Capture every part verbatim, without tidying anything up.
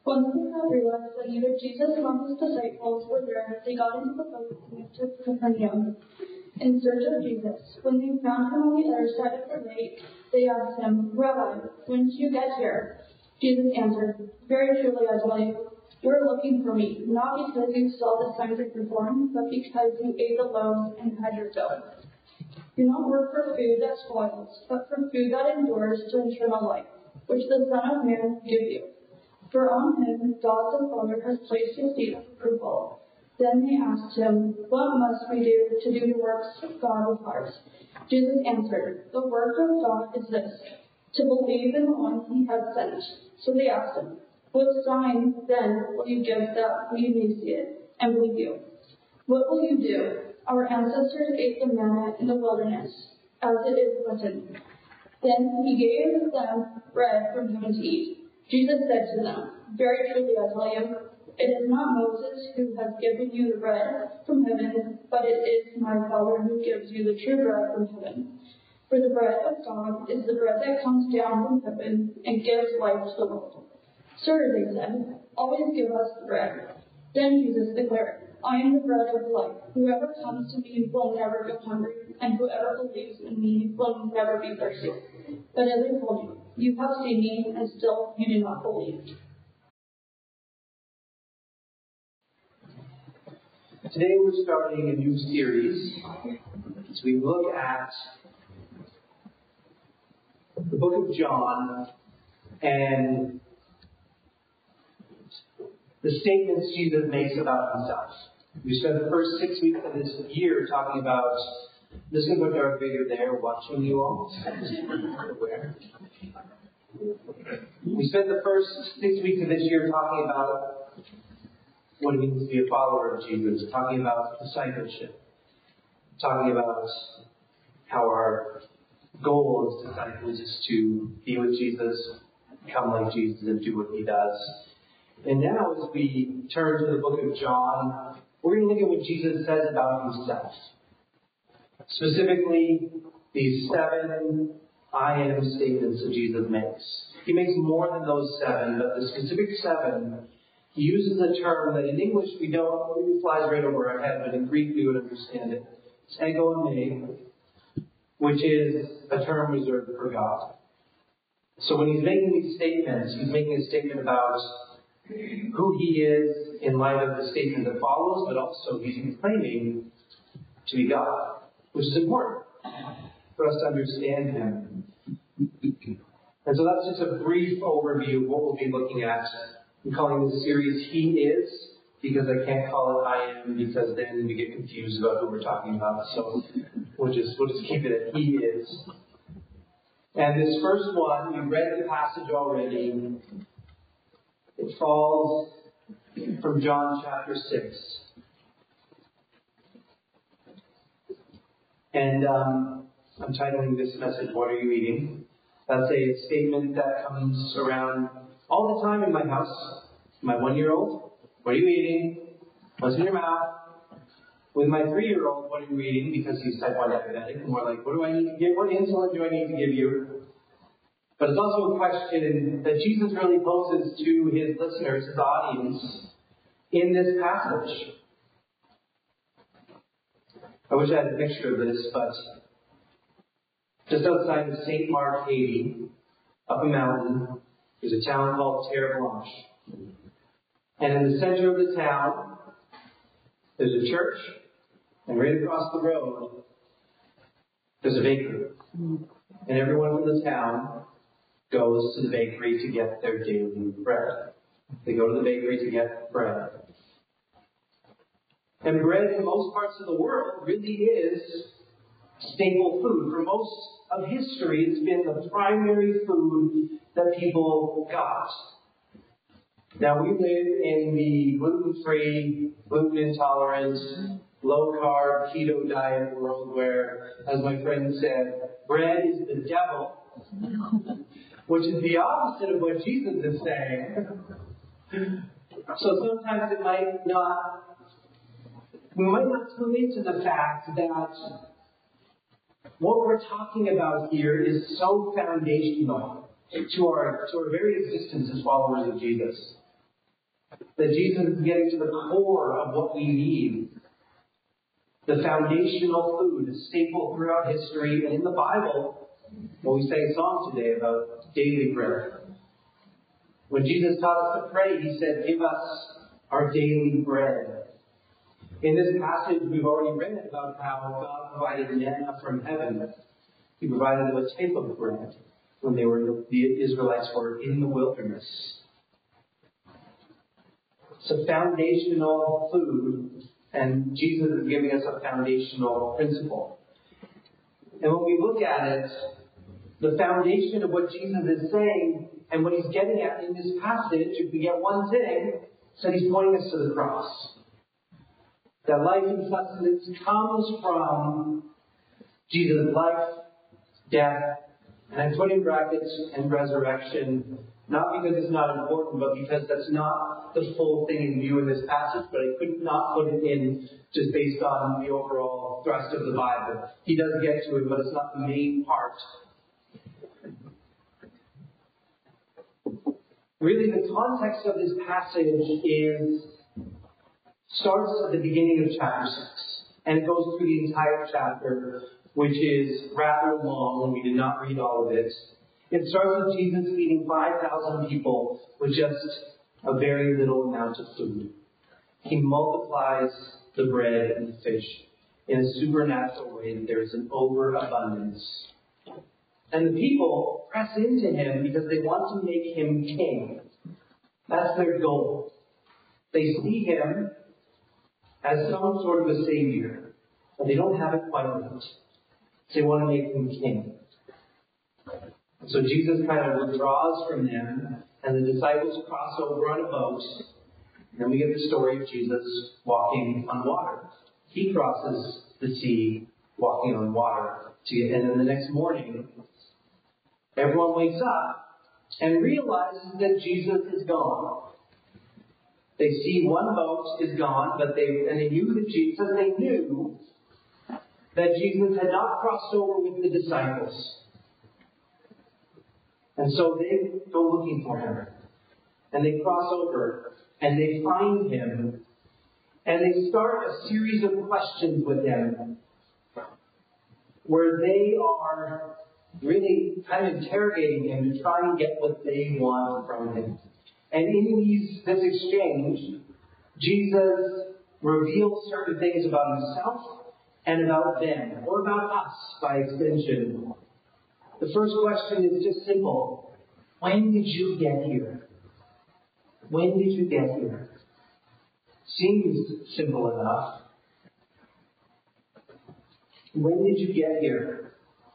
When the crowd realized that neither Jesus nor his disciples were there, they got into the boat and went to Capernaum in search of Jesus. When they found him on the other side of the lake, they asked him, "Rabbi, when did you get here?" Jesus answered, "Very truly I tell you, you are looking for me, not because you saw the signs I performed, but because you ate the loaves and had your fill. Do not work for food that spoils, but for food that endures to eternal life, which the Son of Man will give you. For on him God the Father has placed his seal of approval." Then they asked him, "What must we do to do the works God requires?" Jesus answered, "The work of God is this, to believe in the one he has sent." So they asked him, "What sign then will you give that we may see it and believe you? What will you do? Our ancestors ate the manna in the wilderness, as it is written." Then he gave them bread from heaven to eat. Jesus said to them, "Very truly I tell you, it is not Moses who has given you the bread from heaven, but it is my Father who gives you the true bread from heaven. For the bread of God is the bread that comes down from heaven and gives life to the world." "Sir," they said, "always give us the bread." Then Jesus declared, "I am the bread of life. Whoever comes to me will never go hungry, and whoever believes in me will never be thirsty. But as I told you, you have seen me, and still you do not believe." Today we're starting a new series as we look at the book of John and the statements Jesus makes about himself. We spent the first six weeks of this year talking about, this is what Darth Vader there watching you all. Where? We spent the first six weeks of this year talking about what it means to be a follower of Jesus, talking about discipleship, talking about how our goal as disciples is to be with Jesus, become like Jesus, and do what he does. And now as we turn to the book of John, we're going to look at what Jesus says about himself. Specifically, these seven I am statements that Jesus makes. He makes more than those seven, but the specific seven, he uses a term that in English we don't, it flies right over our head, but in Greek we would understand it. It's ego me, which is a term reserved for God. So when he's making these statements, he's making a statement about who he is in light of the statement that follows, but also he's claiming to be God, which is important for us to understand him. And so that's just a brief overview of what we'll be looking at. I'm calling this series He Is, because I can't call it I Am, because then we get confused about who we're talking about. So we'll just we'll just keep it at He Is. And this first one, we read the passage already. It falls from John chapter six. And um, I'm titling this message, "What Are You Eating?" That's a statement that comes around all the time in my house. My one-year-old, "What are you eating? What's in your mouth?" With my three-year-old, "What are you eating?" Because he's type one diabetic. And we're like, what do I need to give? What insulin do I need to give you? But it's also a question that Jesus really poses to his listeners, his audience, in this passage. I wish I had a picture of this, but just outside of Saint Mark, Haiti, up a mountain, there's a town called Terre Blanche. And in the center of the town, there's a church, and right across the road, there's a bakery. And everyone from the town goes to the bakery to get their daily bread. They go to the bakery to get bread. And bread in most parts of the world really is staple food. For most of history, it's been the primary food that people got. Now, we live in the gluten-free, gluten-intolerant, low-carb, keto diet world where, as my friend said, bread is the devil, which is the opposite of what Jesus is saying. So sometimes it might not, we might not relate to the fact that what we're talking about here is so foundational to our to our very existence as followers of Jesus. That Jesus is getting to the core of what we need. The foundational food, a staple throughout history and in the Bible. Well, we sang a song today about daily bread. When Jesus taught us to pray, he said, give us our daily bread. In this passage, we've already read about how God provided manna from heaven. He provided them a type of bread when they were the Israelites were in the wilderness. It's a foundational food, and Jesus is giving us a foundational principle. And when we look at it, the foundation of what Jesus is saying and what he's getting at in this passage, if we get one thing, is that he's pointing us to the cross. That life and sustenance comes from Jesus' life, death, and I put in brackets, and resurrection, not because it's not important, but because that's not the full thing in view in this passage, but I could not put it in just based on the overall thrust of the Bible. He does get to it, but it's not the main part. Really, the context of this passage is starts at the beginning of chapter six, and it goes through the entire chapter, which is rather long, and we did not read all of it. It starts with Jesus feeding five thousand people with just a very little amount of food. He multiplies the bread and the fish in a supernatural way. There is an overabundance. And the people press into him because they want to make him king. That's their goal. They see him as some sort of a savior, but they don't have it quite right. They want to make him king. So Jesus kind of withdraws from them, and the disciples cross over on a boat. And then we get the story of Jesus walking on water. He crosses the sea walking on water. And then the next morning, everyone wakes up and realizes that Jesus is gone. They see one boat is gone, but they and they knew that Jesus, they knew that Jesus had not crossed over with the disciples. And so they go looking for him. And they cross over, and they find him, and they start a series of questions with him, where they are really kind of interrogating him to try and get what they want from him. And in these, this exchange, Jesus reveals certain things about himself and about them, or about us by extension. The first question is just simple. When did you get here? When did you get here? Seems simple enough. When did you get here?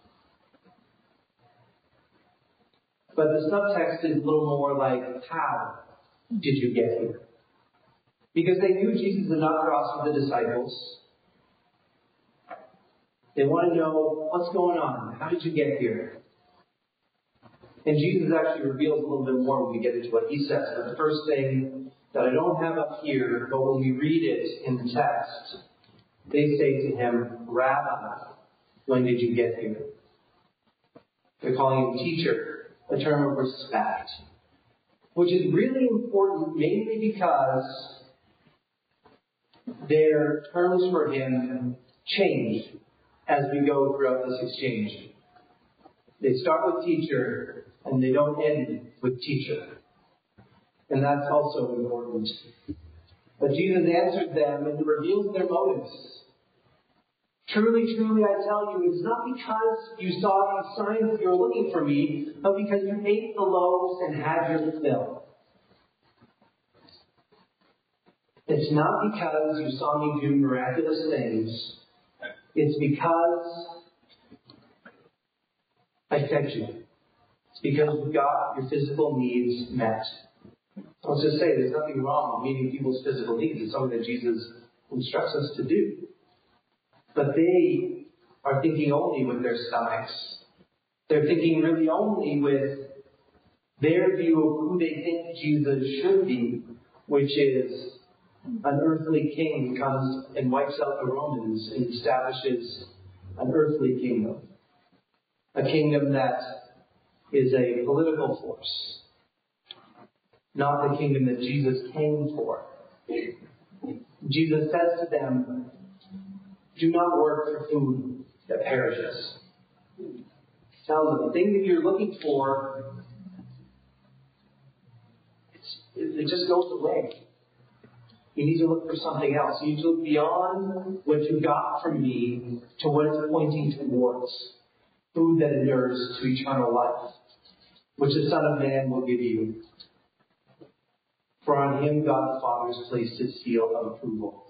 But the subtext is a little more like, how did you get here? Because they knew Jesus had not crossed with the disciples. They want to know, what's going on? How did you get here? And Jesus actually reveals a little bit more when we get into what he says. But the first thing that I don't have up here, but when we read it in the text, they say to him, Rabbi, when did you get here? They're calling him teacher, a term of respect, which is really important mainly because their terms for him change as we go throughout this exchange. They start with teacher, and they don't end with teacher. And that's also important. But Jesus answered them and reveals their motives. Truly, truly, I tell you, it is not because you saw these signs that you were looking for me, but because you ate the loaves and had your fill. It's not because you saw me do miraculous things. It's because I fed you. It's because you got your physical needs met. I'll just say there's nothing wrong with meeting people's physical needs. It's something that Jesus instructs us to do. But they are thinking only with their stomachs. They're thinking really only with their view of who they think Jesus should be, which is an earthly king who comes and wipes out the Romans and establishes an earthly kingdom. A kingdom that is a political force. not the kingdom that Jesus came for. Jesus says to them, do not work for food that perishes. He tells them, the thing that you're looking for, it's, it just goes away. You need to look for something else. You need to look beyond what you got from me to what it's pointing towards. Food that endures to eternal life, which the Son of Man will give you. For on him God the Father has placed his seal of approval.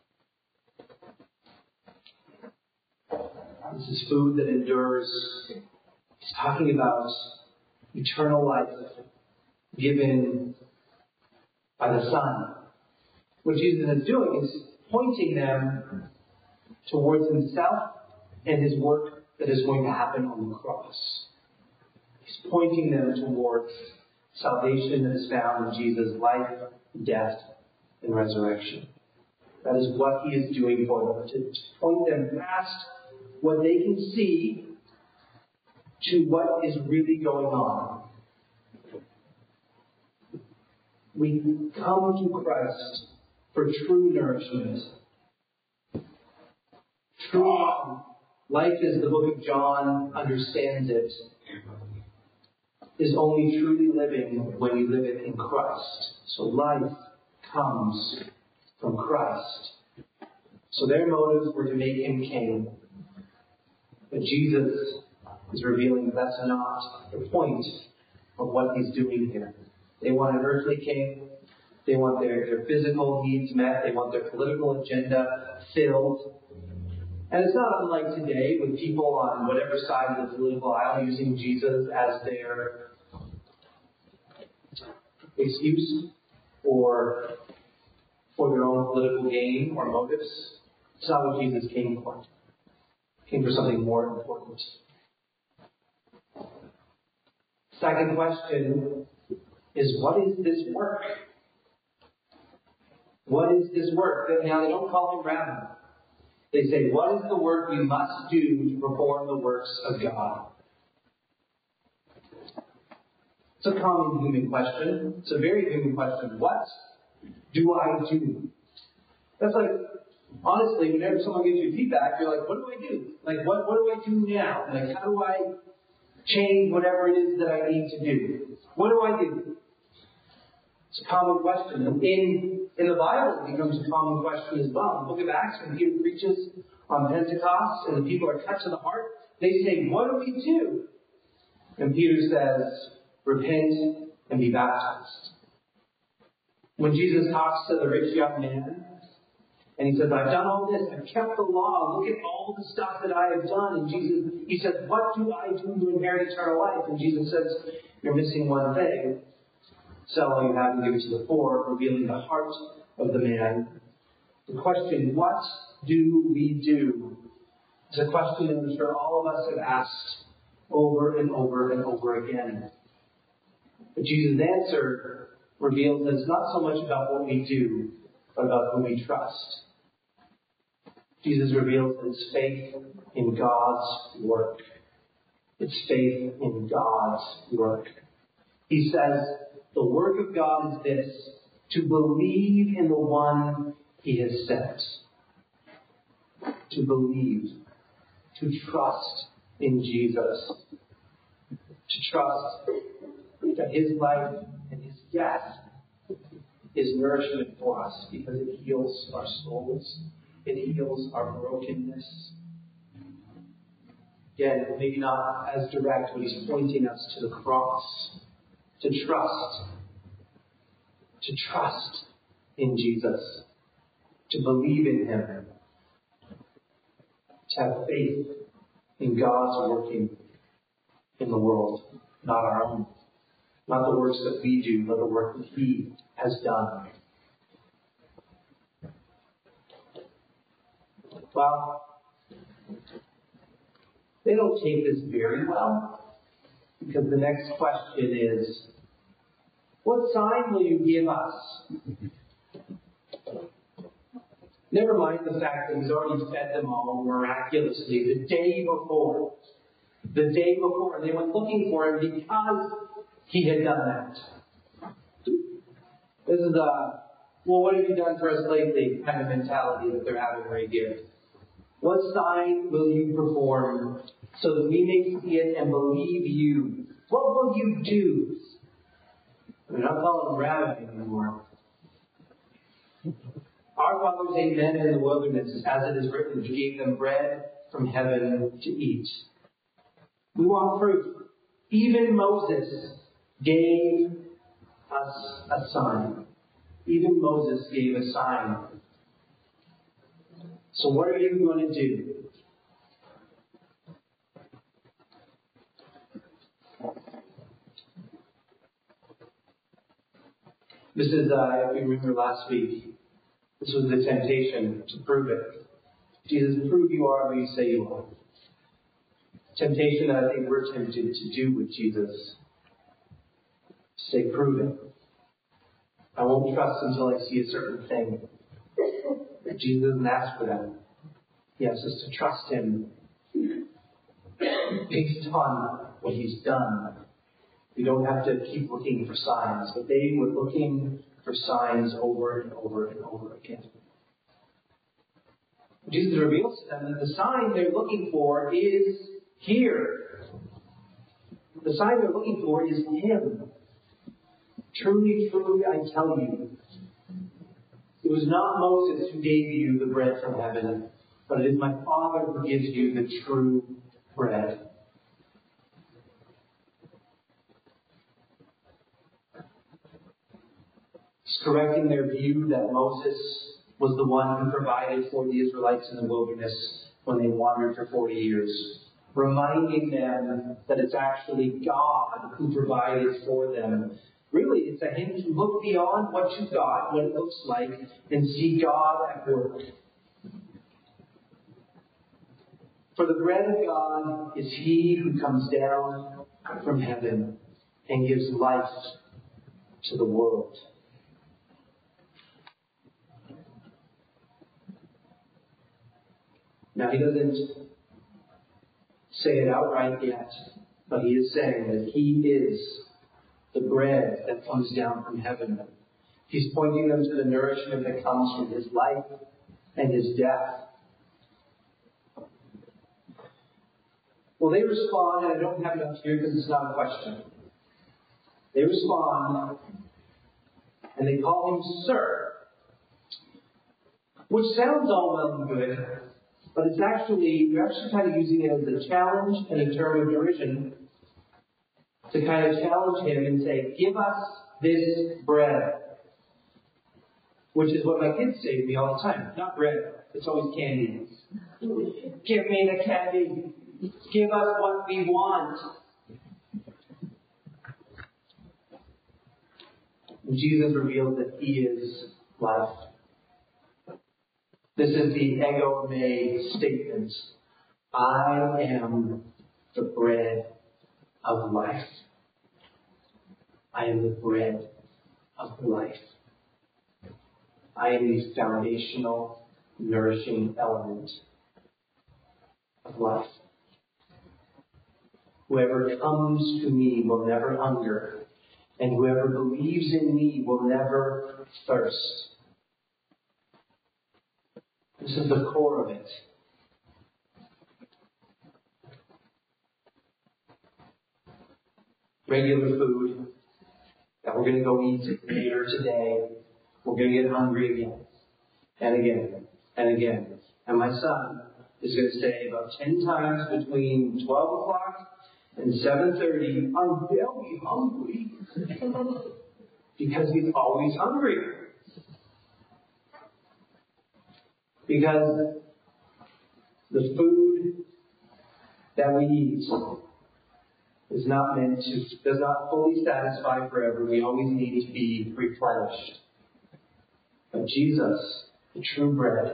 This is food that endures. He's talking about eternal life given by the Son. What Jesus is doing is pointing them towards himself and his work that is going to happen on the cross. He's pointing them towards salvation that is found in Jesus' life, death, and resurrection. That is what he is doing for them, to point them past what they can see to what is really going on. We come to Christ for true nourishment. True life, as the book of John understands it, is only truly living when you live it in Christ. So life comes from Christ. So their motives were to make him king. But Jesus is revealing that that's not the point of what he's doing here. They want an earthly king. They want their, their physical needs met. They want their political agenda filled. And it's not unlike today with people on whatever side of the political aisle using Jesus as their excuse or for their own political gain or motives. It's not what Jesus came for. He came for something more important. Second question is, what is this work? What is this work? Now, they don't call him rabbi. They say, what is the work we must do to perform the works of God? It's a common human question. It's a very human question. What do I do? That's like, honestly, whenever someone gives you feedback, you're like, what do I do? Like, what, what do I do now? Like, how do I change whatever it is that I need to do? What do I do? It's a common question. In, in the Bible, it becomes a common question as well. In the book of Acts, when Peter preaches on Pentecost and the people are touched to the heart, they say, what do we do? And Peter says, repent and be baptized. When Jesus talks to the rich young man, and he says, I've done all this, I've kept the law, look at all the stuff that I have done. And Jesus, he says, what do I do to inherit eternal life? And Jesus says, you're missing one thing. Sell all you have and give it to the poor, revealing the heart of the man. The question, what do we do? Is a question that I'm sure all of us have asked over and over and over again. But Jesus' answer reveals that it's not so much about what we do, but about who we trust. Jesus reveals that it's faith in God's work. It's faith in God's work. He says, the work of God is this, to believe in the one he has sent. To believe. To trust in Jesus. To trust that his life and his death is nourishment for us because it heals our souls. It heals our brokenness. Again, maybe not as direct, but he's pointing us to the cross. To trust. To trust in Jesus. To believe in him. To have faith in God's working in the world, not our own. Not the works that we do, but the work that he has done. Well, they don't take this very well, because the next question is, what sign will you give us? Never mind the fact that he's already fed them all miraculously the day before. The day before. They went looking for him because he had done that. This is a, well, what have you done for us lately kind of mentality that they're having right here. What sign will you perform so that we may see it and believe you? What will you do? They're not calling him rabbi anymore. Our fathers ate manna in the wilderness, as it is written, He gave them bread from heaven to eat. We want proof. Even Moses gave us a sign. Even Moses gave a sign. So what are you going to do? This is, uh, if you remember last week, this was the temptation to prove it. Jesus, prove you are who you say you are. Temptation that I think we're tempted to do with Jesus. Say, prove it. I won't trust until I see a certain thing. But Jesus doesn't ask for that. He asks us to trust Him based on what He's done. We don't have to keep looking for signs, but they were looking for signs over and over and over again. Jesus reveals to them that the sign they're looking for is here. The sign they're looking for is Him. Truly, truly, I tell you, it was not Moses who gave you the bread from heaven, but it is my Father who gives you the true bread. He's correcting their view that Moses was the one who provided for the Israelites in the wilderness when they wandered for forty years. Reminding them that it's actually God who provided for them. Really, it's a hint to look beyond what you've got, what it looks like, and see God at work. For the bread of God is He who comes down from heaven and gives life to the world. Now, He doesn't say it outright yet, but He is saying that He is the bread that comes down from heaven. He's pointing them to the nourishment that comes from His life and His death. Well, they respond, and I don't have it up here because it's not a question. They respond, and they call Him Sir, which sounds all well and good, but it's actually, you're actually kind of using it as a challenge and a term of derision to kind of challenge Him and say, give us this bread. Which is what my kids say to me all the time. Not bread. It's always candy. Give me the candy. Give us what we want. And Jesus reveals that He is life. This is the ego me statement. I am the bread of life. I am the bread of life. I am the foundational, nourishing element of life. Whoever comes to me will never hunger, and whoever believes in me will never thirst. This is the core of it. Regular food that we're going to go eat later today. We're going to get hungry again and again and again. And my son is going to say about ten times between twelve o'clock and seven thirty, I'm very hungry. Because he's always hungry. Because the food that we eat is not meant to, does not fully satisfy forever. We always need to be replenished. But Jesus, the true bread,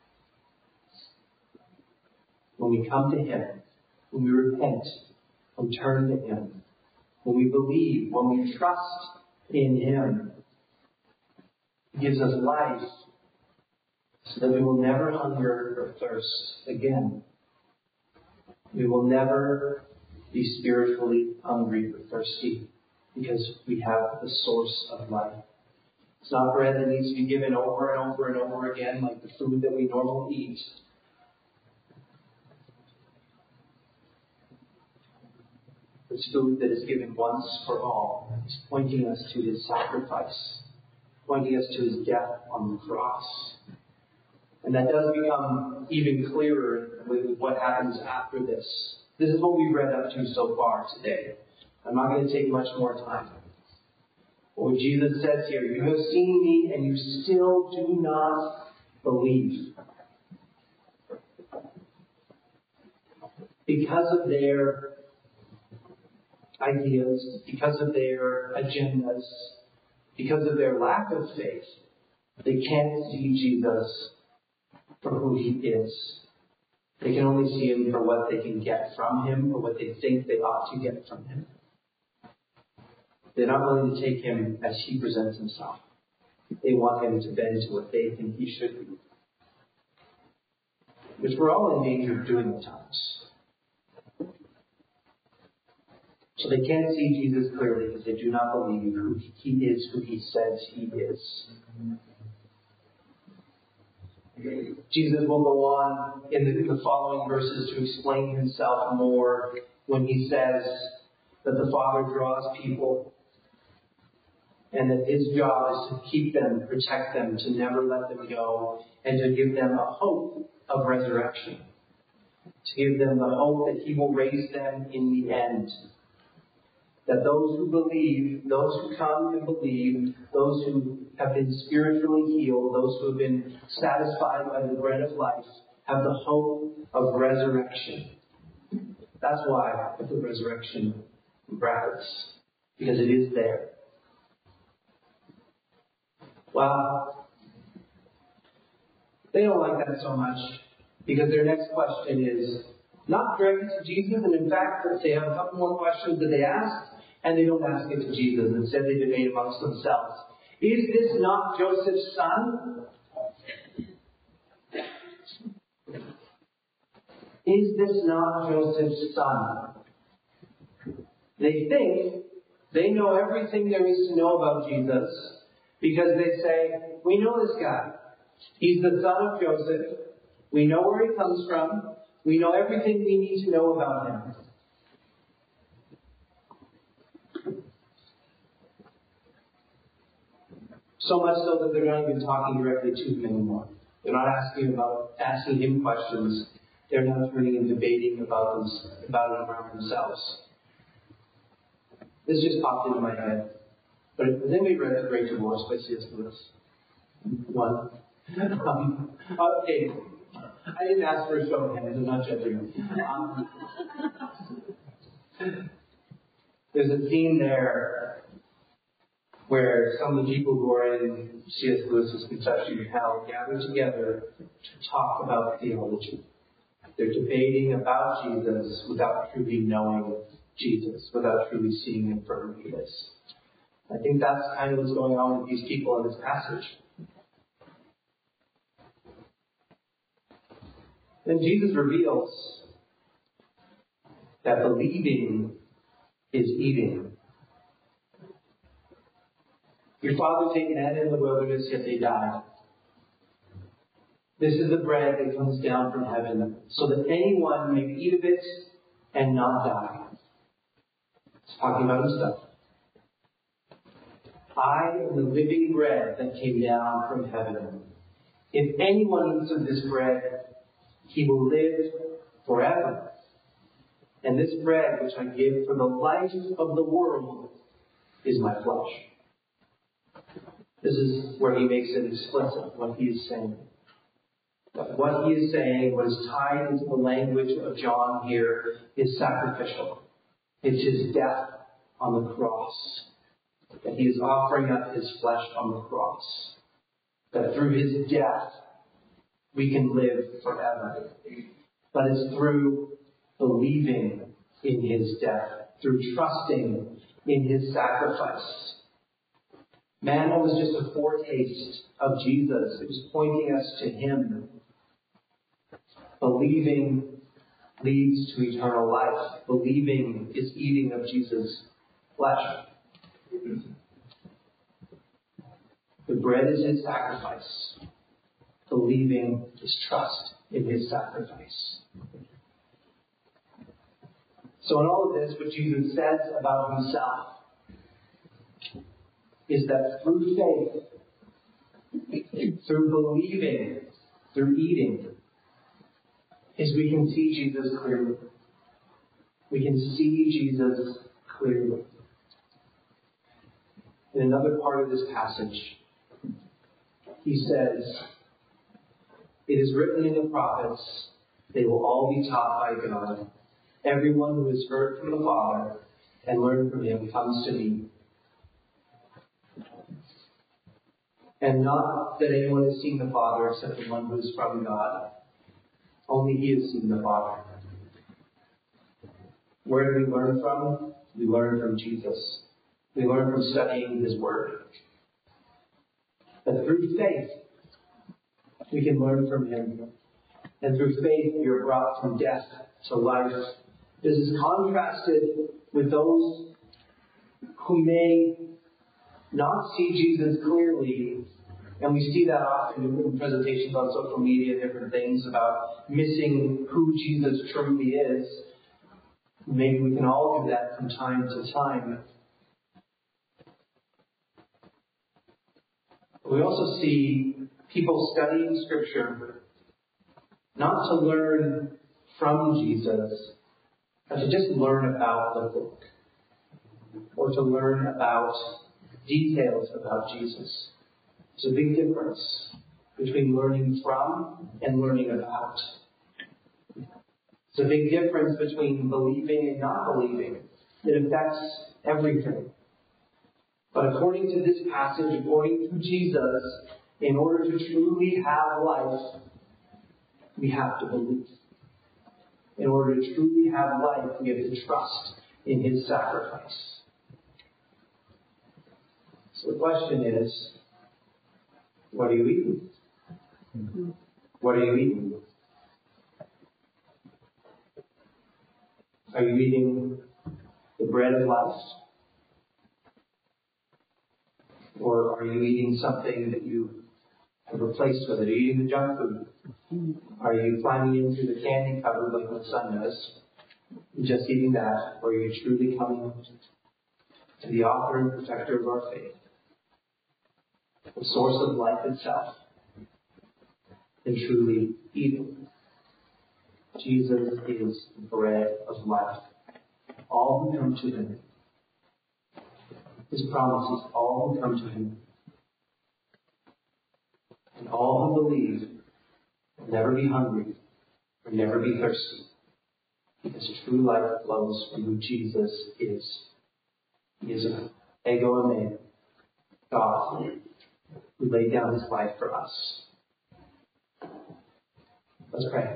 when we come to Him, when we repent, when we turn to Him, when we believe, when we trust in Him, He gives us life so that we will never hunger or thirst again. We will never be spiritually hungry or thirsty because we have the source of life. It's not bread that needs to be given over and over and over again like the food that we normally eat. It's food that is given once for all. He's pointing us to his sacrifice, pointing us to his death on the cross. And that does become even clearer with what happens after this. This is what we've read up to so far today. I'm not going to take much more time. What Jesus says here, you have seen me and you still do not believe. Because of their ideas, because of their agendas, because of their lack of faith, they can't see Jesus for who he is. They can only see him for what they can get from him or what they think they ought to get from him. They're not willing to take him as he presents himself. They want him to bend to what they think he should be. Which we're all in danger of doing at times. So they can't see Jesus clearly because they do not believe who he is, who he says he is. Jesus will go on in the, in the following verses to explain himself more when he says that the Father draws people and that his job is to keep them, protect them, to never let them go, and to give them a hope of resurrection. To give them the hope that he will raise them in the end. That those who believe, those who come and believe, those who have been spiritually healed, those who have been satisfied by the bread of life, have the hope of resurrection. That's why I put the resurrection in brackets, because it is there. Well, they don't like that so much, because their next question is not directed to Jesus, and in fact, they have a couple more questions that they ask, and they don't ask it to Jesus. Instead, they debate amongst themselves. Is this not Joseph's son? Is this not Joseph's son? They think they know everything there is to know about Jesus because they say, we know this guy. He's the son of Joseph. We know where he comes from. We know everything we need to know about him. So much so that they're not even talking directly to him anymore. They're not asking about asking him questions. They're not turning and debating about them, about it around themselves. This just popped into my head. But has anybody read The Great Divorce by C S Lewis? One. Um, okay. I didn't ask for a show of hands. I'm not judging. Um, there's a scene there where some of the people who are in C S Lewis's Conception of Hell gather together to talk about theology. They're debating about Jesus without truly knowing Jesus, without truly seeing him for who he is. I think that's kind of what's going on with these people in this passage. Then Jesus reveals that believing is eating. Your fathers ate manna in the wilderness, yet they died. This is the bread that comes down from heaven, so that anyone may eat of it and not die. It's talking about himself. I am the living bread that came down from heaven. If anyone eats of this bread, he will live forever. And this bread which I give for the life of the world is my flesh. This is where he makes it explicit, what he is saying. But what he is saying, what is tied into the language of John here, is sacrificial. It's his death on the cross. That he is offering up his flesh on the cross. That through his death, we can live forever. But it's through believing in his death, through trusting in his sacrifice. Manna was just a foretaste of Jesus. It was pointing us to him. Believing leads to eternal life. Believing is eating of Jesus' flesh. The bread is his sacrifice. Believing is trust in his sacrifice. So in all of this, what Jesus says about himself is that through faith, through believing, through eating, is we can see Jesus clearly. We can see Jesus clearly. In another part of this passage, he says, "It is written in the prophets, they will all be taught by God. Everyone who has heard from the Father and learned from him comes to me. And not that anyone has seen the Father except the one who is from God. Only he has seen the Father." Where do we learn from? We learn from Jesus. We learn from studying his word. That through faith, we can learn from him. And through faith, we are brought from death to life. This is contrasted with those who may not see Jesus clearly. And we see that often in presentations on social media, different things about missing who Jesus truly is. Maybe we can all do that from time to time. We also see people studying Scripture not to learn from Jesus, but to just learn about the book, or to learn about details about Jesus. There's a big difference between learning from and learning about. There's a big difference between believing and not believing. It affects everything. But according to this passage, according to Jesus, in order to truly have life, we have to believe. In order to truly have life, we have to trust in his sacrifice. So the question is, what are you eating? What are you eating? Are you eating the bread of life? Or are you eating something that you have replaced with it? Are you eating the junk food? Are you climbing into the candy cupboard like my son does, and just eating that? Or are you truly coming to the author and protector of our faith, the source of life itself, and truly eating? Jesus is the bread of life. All who come to him, his promises, all who come to him, and all who believe will never be hungry or never be thirsty, because true life flows from who Jesus is. He is an ego eimi, God, who laid down his life for us. Let's pray.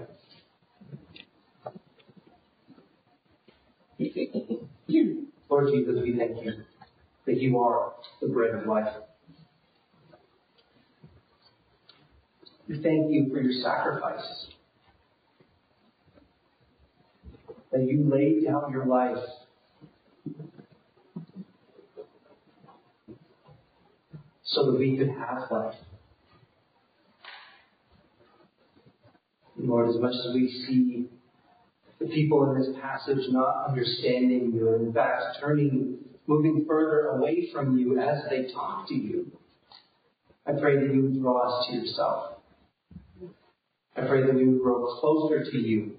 Lord Jesus, we thank you that you are the bread of life. We thank you for your sacrifice, that you laid down your life so that we could have life. And Lord, as much as we see the people in this passage not understanding you, and in fact turning, moving further away from you as they talk to you, I pray that you would draw us to yourself. I pray that we would grow closer to you.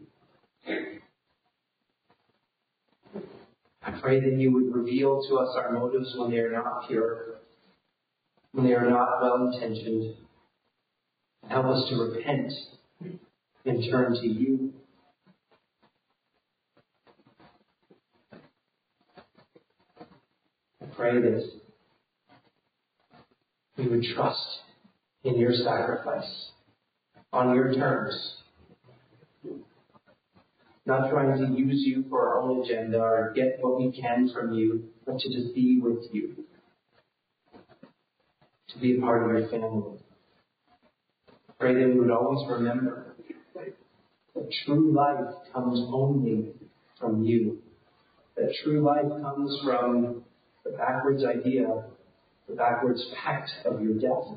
I pray that you would reveal to us our motives when they are not pure, when they are not well-intentioned. Help us to repent and turn to you. I pray that we would trust in your sacrifice, on your terms, not trying to use you for our own agenda or get what we can from you, but to just be with you, to be a part of your family. I pray that we would always remember that true life comes only from you, that true life comes from the backwards idea the backwards fact of your death.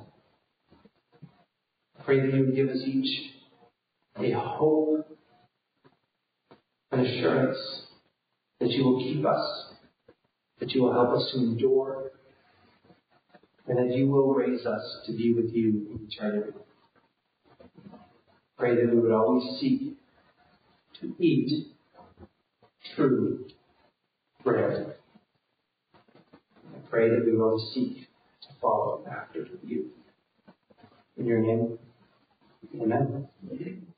I pray that you would give us each a hope, an assurance that you will keep us, that you will help us to endure, and that you will raise us to be with you in eternity. Pray that we would always seek to eat true bread. I pray that we would always seek to follow after you. In your name, amen.